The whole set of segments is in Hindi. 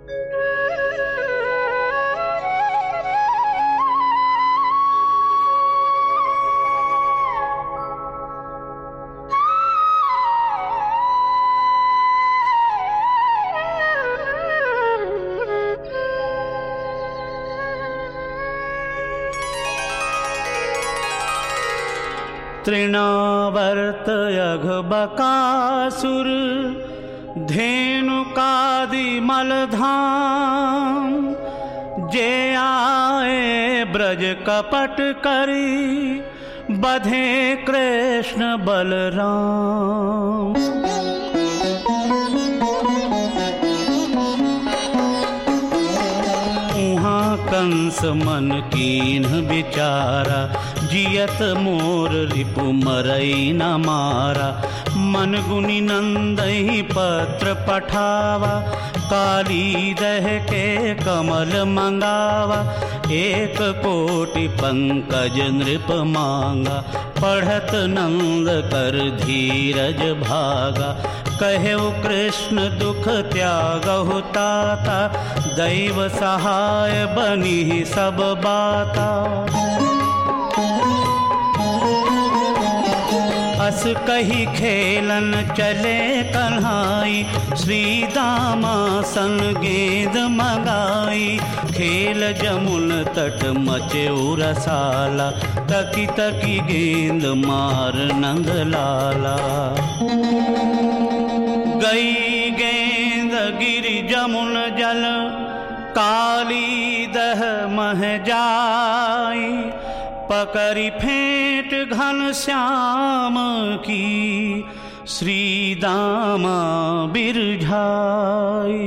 तृणावर्तयघबकासुर धेनुकादिमलधाम जे आए ब्रज कपट करी बधे कृष्ण बलराम। उहाँ कंस मन कीन्ह विचारा जियत मोर रिपु मरई न मारा। मन गुनि नंदहि पत्र पठावा काली दह के कमल मंगावा। एक कोटि पंकज नृप मांगा पढ़त नंद कर धीरज भागा। कहेउ कृष्ण दुख त्यागहु ताता दैव सहाय बनी सब बाता। अस कही खेलन चले कन्हाई श्री दामासन गेंद मंगाई। खेल जमुन तट मचे रसाला तकी तकी गेंद मार नंद लाला। गई गेंद गिरि जमुन जल काली दह मह जाई। पकड़ी फेंट घन श्याम की श्री दामा बिरझाई।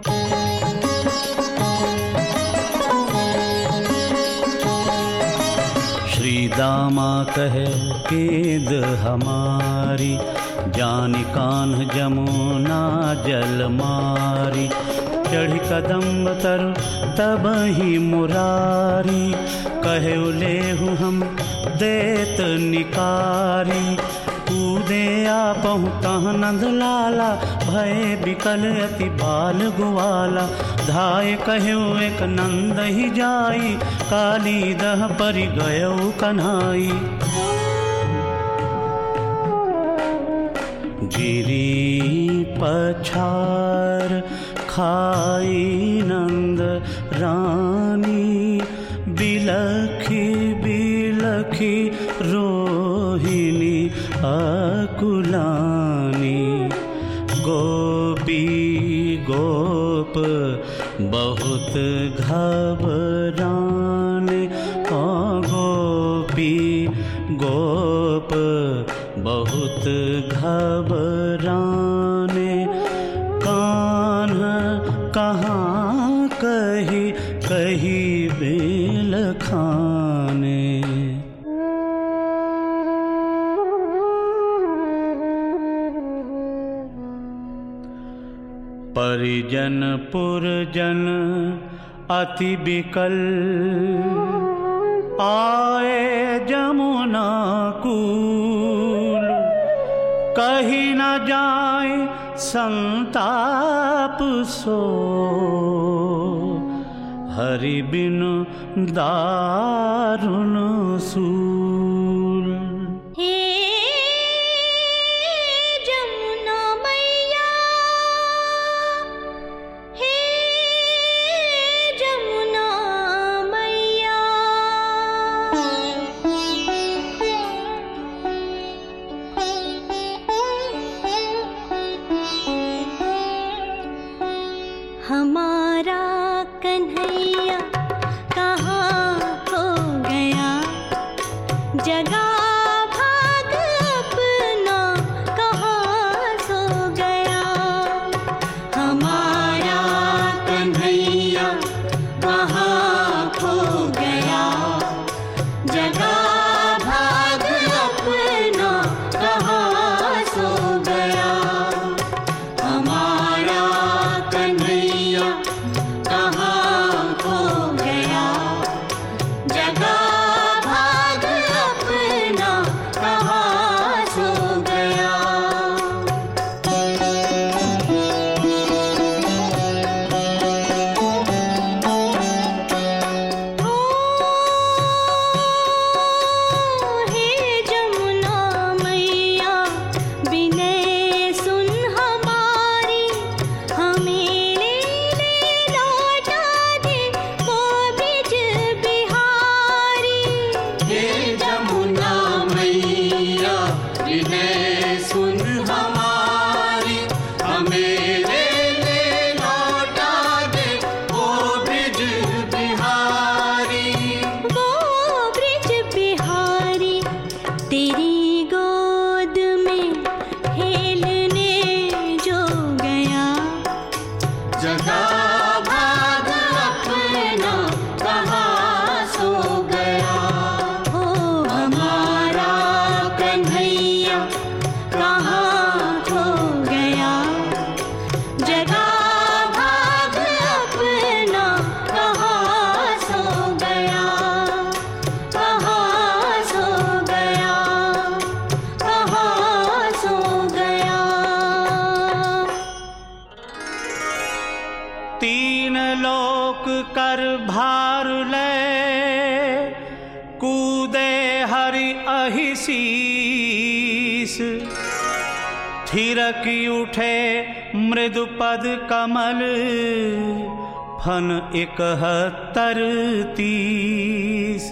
श्री दामा कहे गेंद हमारी जानि कान्ह जमुना जल मारी। चढ़ी कदम्ब तर तब ही मुरारी कहे लेहु हम देत निकारी। कूदे आपहु तहाँ नंद लाला भय बिकल अति बाल गुवाला। धाय कहु एक नंद ही जाई काली दह परि गयउ कन्हाई। गिरी पछार खाई नंद रानी बिलखी बिलखी रोहिणी अकुलानी। गोपी गोप बहुत घबराने गोपी गोप बहुत घबराने। कान्ह कहाँ कही कही बेल खाने। परिजन पुरजन अति बिकल आए जमुना कूल। कही न जाए संताप सो हरि बिनु दारुण सूल। हमारा कन्हैया कहाँ खो गया। जगा भाग अपना कहाँ सो गया। हमारा कन्हैया कहाँ खो गया। जगा भाग अपना कहाँ सो गया। हमारा कन्हैया कहाँ खो गया। जगा भाग अपना जगा भाग अपना कहाँ सो गया। हो हमारा कन्हैया कहाँ खो गया। जगा भाग अपना कहाँ सो गया। कहाँ सो गया। कहाँ सो गया। तीन लोक कर भार ले कूदे हरि अहि शीस। थिरकी उठे मृदु पद कमल फन 71-30।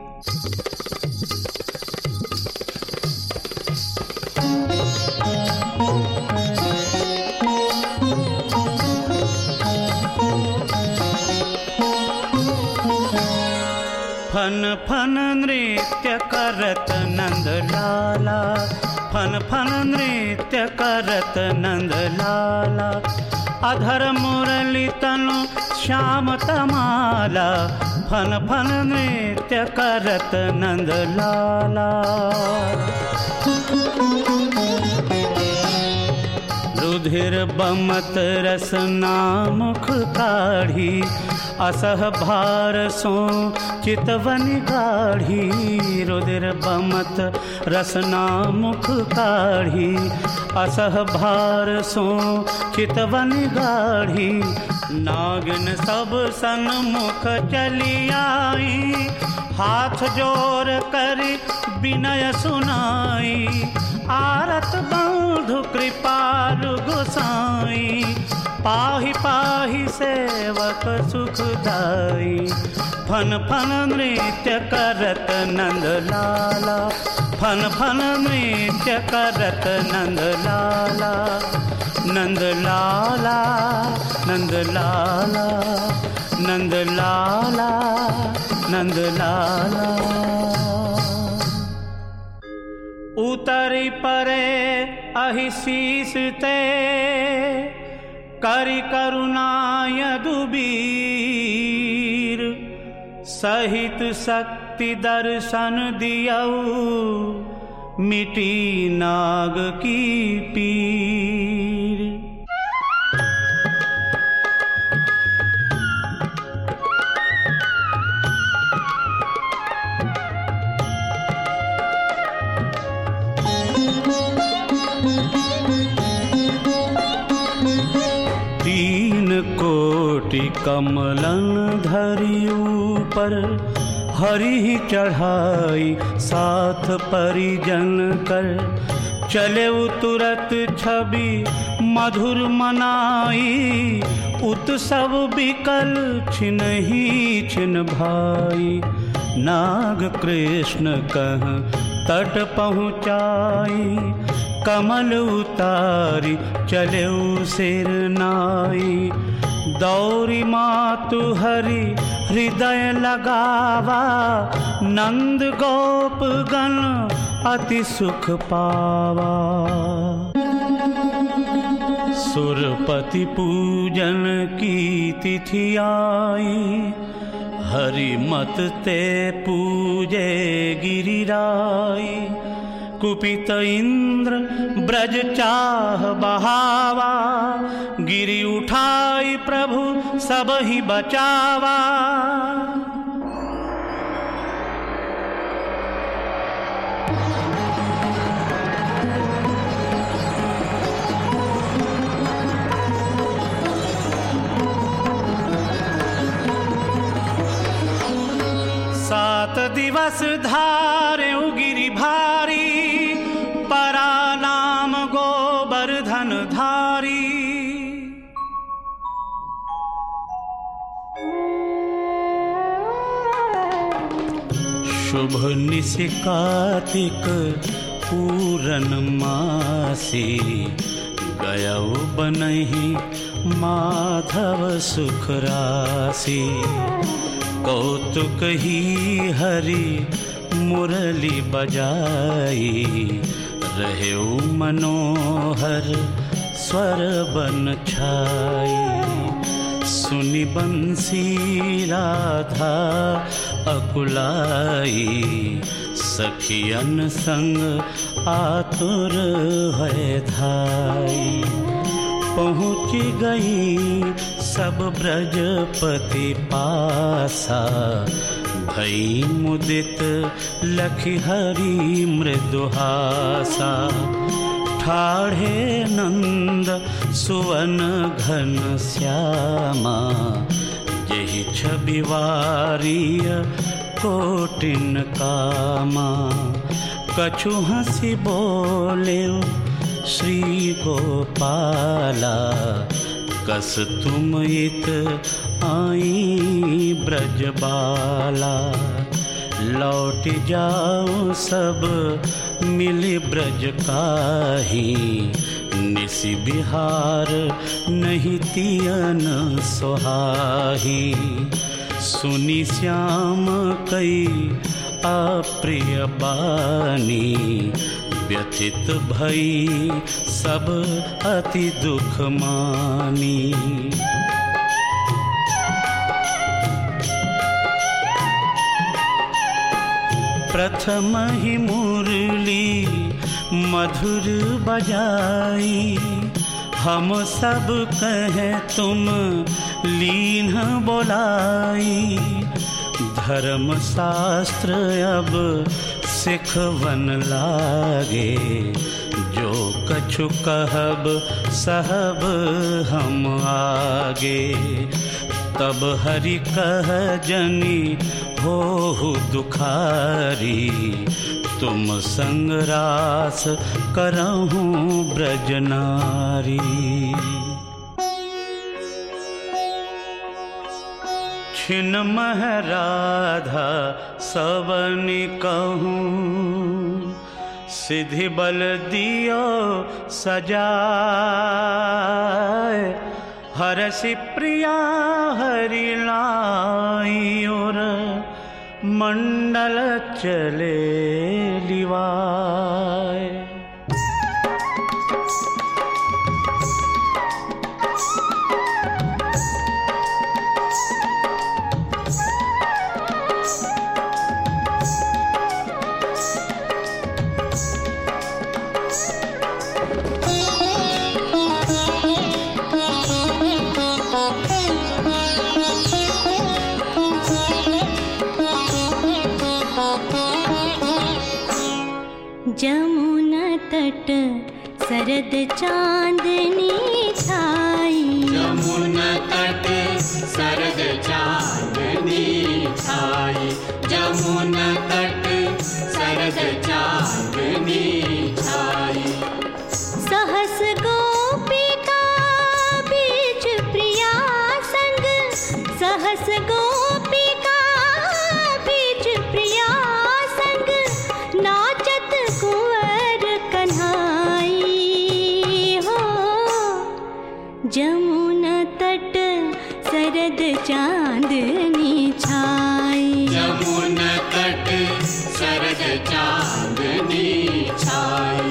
फन फन नृत्य करत नंद लाला। फन फन नृत्य करत नंद लाला। अधर मुरली तनु श्याम तमाला। फन फन नृत्य करत नंद लाला। रुधिर बमत रसना मुख काढ़ी। असह भार सो चितवनि गाढ़ी। रुधिर बमत रसना मुख काढ़ी। असह भार सो चितवनि गाढ़ी। नागिन सब सन्मुख चली आई। हाथ जोर कर विनय सुनाई। आरत बंधु कृपालु गोसाई। पाहि पाहि सेवक सुखदाई। फन फन नृत्य करत नंद लाला। फन फन नृत्य करत नंद लाला। नंद लाला नंद लाला नंद लाला नंद लाला। उतरी परे अहि शीस ते करि करुणा यदुबीर। सहित शक्ति दर्शन दियऊ मिटी नाग की पीर। कोटि कमलन धरि ऊपर। हरि चढ़ाई साथ परिजन कर। चले तुरत छवि मधुर मनाई। उत्सव बिकल छिनहि छिन भाई। नाग कृष्ण कह तट पहुँचाई। कमल उतारी चले सिर नाई। दौरी मातु हरि हृदय लगावा। नंद गोप गण अति सुख पावा। सुरपति पूजन की तिथि आई। हरि मत ते पूजे गिरिराई। कुपित इंद्र ब्रज चाह बहावा। गिरि उठाई प्रभु सब ही बचावा। सात दिवस धारे गिरि भारी। परा नाम गोवर्धन धारी। शुभ निशि कार्तिक पूरन मासी। गयौ बनहि माधव सुख राशि। कौतुक ही हरि मुरली बजाई। रहेउ मनोहर स्वर बन छाई। सुनि बंसी राधा अकुलाई, सखियन संग आतुर है धाई। पहुँच गई सब ब्रजपति पासा, भई मुदित लखि हरि मृदुहासा। ठाढ़े नंद सुवन घन श्यामा, यही छवि वारिय कोटिन कामा। कछु हंसी बोले श्री गोपाला, कस तुम इत आई ब्रजबाला। लौट जाओ सब मिली ब्रज काही, निसि बिहार नहीं तियन सोहाही। सुनि श्याम कई अप्रिय बानी, व्यथित भई सब अति दुख मानी। प्रथम ही मुरली मधुर बजाई, हम सब कहें तुम लीन बोलाई। धर्म शास्त्र अब सिखवन लागे, जो कछु कहब सहब हम आगे। तब हरि कह जनी हो दुखारी, तुम संग रास करहूँ ब्रजनारी। छिन्मह राधा सवनि कहूँ, सिद्धि बल दियो सजाए। हरसि प्रिया हरि लाई, और मंडल चले लिवाए। जमुना तट शरद चांदनी छाई, जमुना तट शरद चांदनी छाई। जमुना तट शरद चांदनी छाई। सहस गोपिका बीच प्रिया संग, सहस गोपिका बीच प्रिया संग, नाचत कुंवर कन्हाई हो। जमुना तट शरद चांदनी छाई, जमुना तट शरद चांदनी छाई।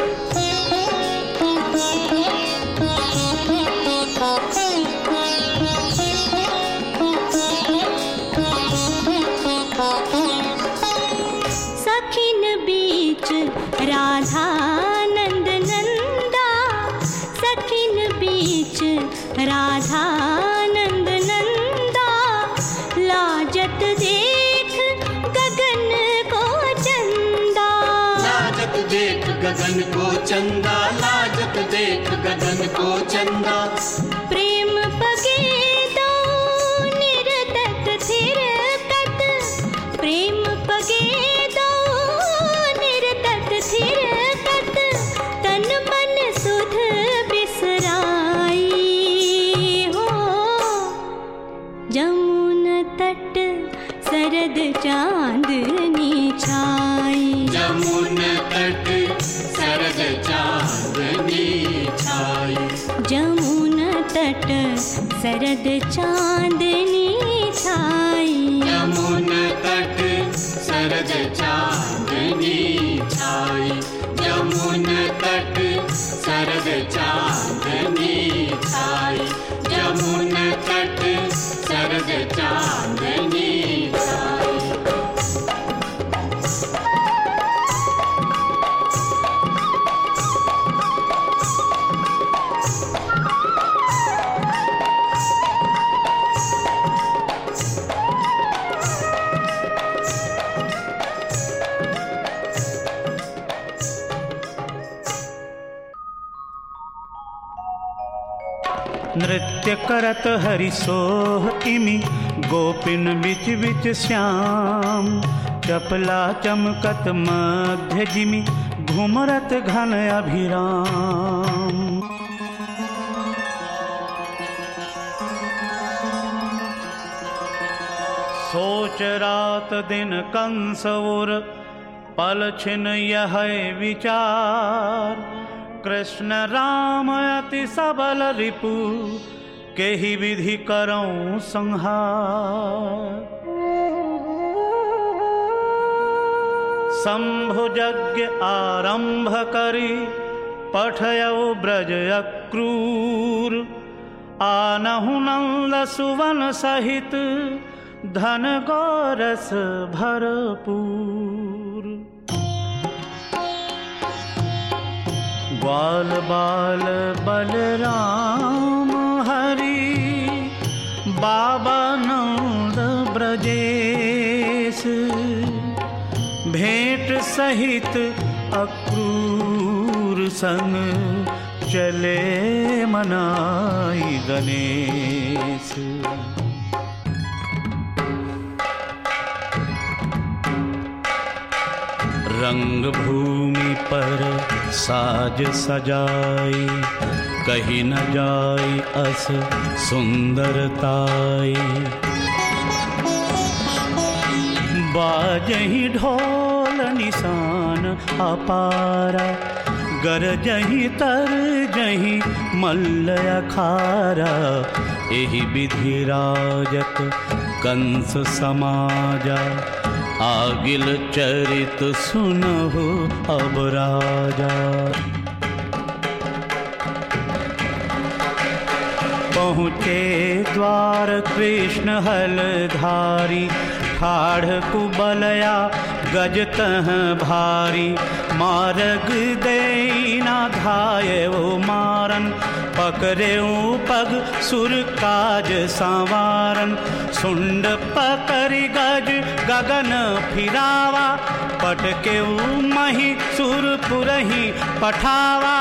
सखिन बीच राधा नंद नंदा, सखिन बीच राधा नंद नंदा। लाजत देख गगन को चंदा, लाजत देख गगन को चंदा, लाजत देख गगन को चंदा। प्रेम पगे दो निरतक थिरकत, प्रेम पगे दो निरतक थिरकत। तन मन सुध बिसराई हो। जमुना तट शरद चांदनी छाई, जमुना तट शरद चांदनी छाई। जमुना तट शरद चांदनी छाई, जमुना तट शरद चांदनी छाई। जमुना तट शरद चांदनी छाई। जमुना तट नृत्य करत हरि सोह इमि गोपिन बिच बिच श्याम चपला चमकत मध्य जिमि घुमरत घन अभिराम। सोच रात दिन कंस उर पल छिन यह विचार कृष्ण राम अति सबल रिपु केहि विधि करऊं संहार। शंभु यज्ञ आरंभ करी पठयउ ब्रज अक्रूर आनहु नंद सुवन सहित धन गौरस भरपूर। ग्वाल बाल बलराम हरि बाबा नंद ब्रजेश भेंट सहित अक्रूर संग चले मनाई गणेश। रंग भूमि पर साज सजाई कहीं न जाई अस सुंदरताई। बाजही ढोल निशान अपारा गरजही तरजही मल्ल अखारा। एहि विधि राजत कंस समाजा आगिल चरित सुनहु अब राजा। पहुँचे द्वार कृष्ण हलधारी ठाढ़ कुबलया गज तह भारी। मारग देना धाये वो मारन पकड़े पग सुर काज संवारन। सुंड पकड़ी गज गगन फिरावा पटके मही सुर पुरही पठावा।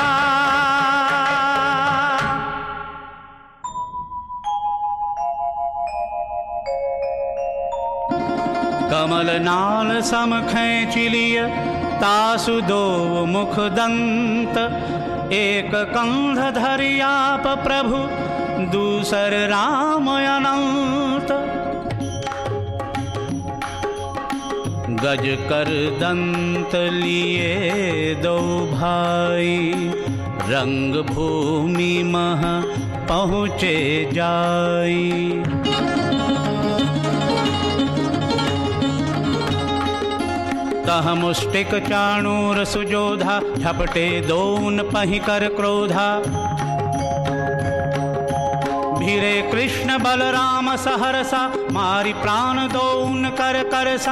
कमल नाल सम खैंच लिय तासु दो मुख दंत। एक कंध धरियाप प्रभु दूसर राम अनंत। गज कर दंत लिए दो भाई रंग भूमि मह पहुँचे जाई। तह मुष्टिक चाणूर सुजोधा झपटे दोन पहि कर क्रोधा। भिरे कृष्ण बलराम सहरसा मारी प्राण दोन कर करसा।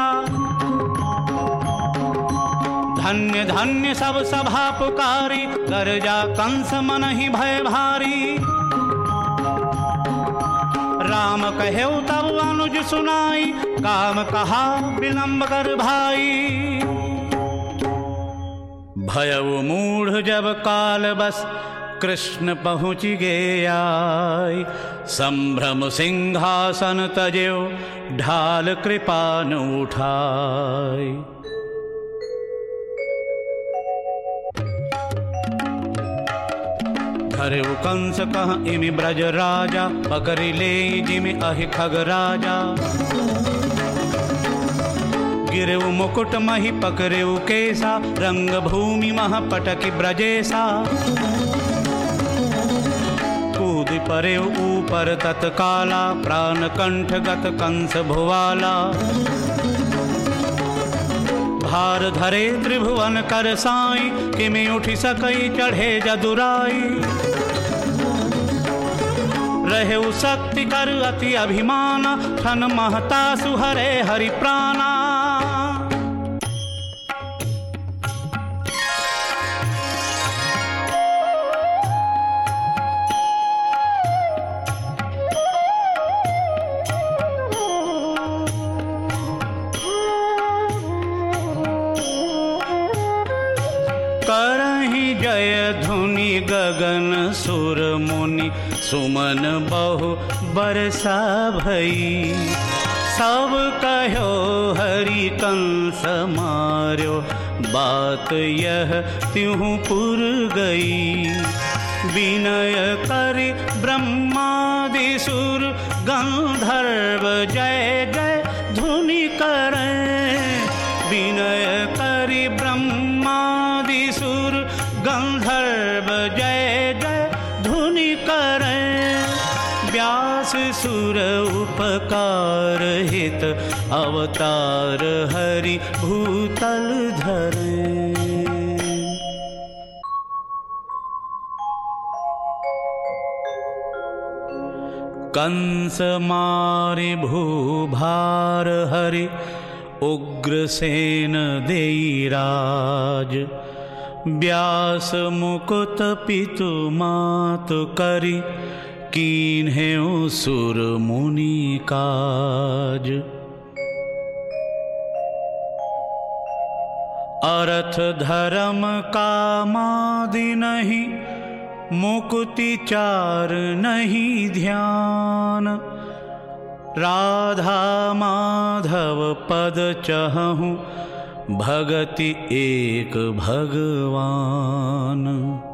धन्य धन्य सब सभा पुकारी गरजा कंस मन ही भय भारी। राम कहेउ तब अनुज सुनाई काम कहा विलंब कर भाई। भयउ मूढ़ जब काल बस कृष्ण पहुँच गे आई। संभ्रम सिंहासन तजेउ ढाल कृपा न उठाई। धरे कंस कह इमि ब्रज राजा पकड़ि ले जिमि अहि खग राजा। गिरेउ मुकुट मही पकड़ेउ केसा रंग भूमि मह पटकि ब्रजेसा। कूद परेउ ऊपर तत्काला प्राण कंठ गत कंस भुवाला। भार धरे त्रिभुवन कर साई किमि उठि सकई चढ़े जदुराई। रहेउ शक्ति कर अति अभिमाना ठन महता सुहरे हरि प्राणा। करहि जय धुनि गगन सुर मुनि सुमन बहु बरसा भई। सब कहो हरि कंस मार्यो, बात यह त्यों पुर गई। विनय करि ब्रह्मादि सुर, गंधर्व जय जय धुनि करें। विनय करि ब्रह्मादि सुर, गंधर्व जय जय धुनि करें। व्यास सुर उपकार हित, अवतार हरि भूतल धरे। कंस मारि भूभार हरि, उग्रसेन देई राज। व्यास मुकुत पितु मातु करि, कीन्हेउ सुर मुनि काज। अर्थ धर्म कामादि नहीं, मुकुति चार नहीं ध्यान। राधा माधव पद चहूँ, भगति एक भगवान।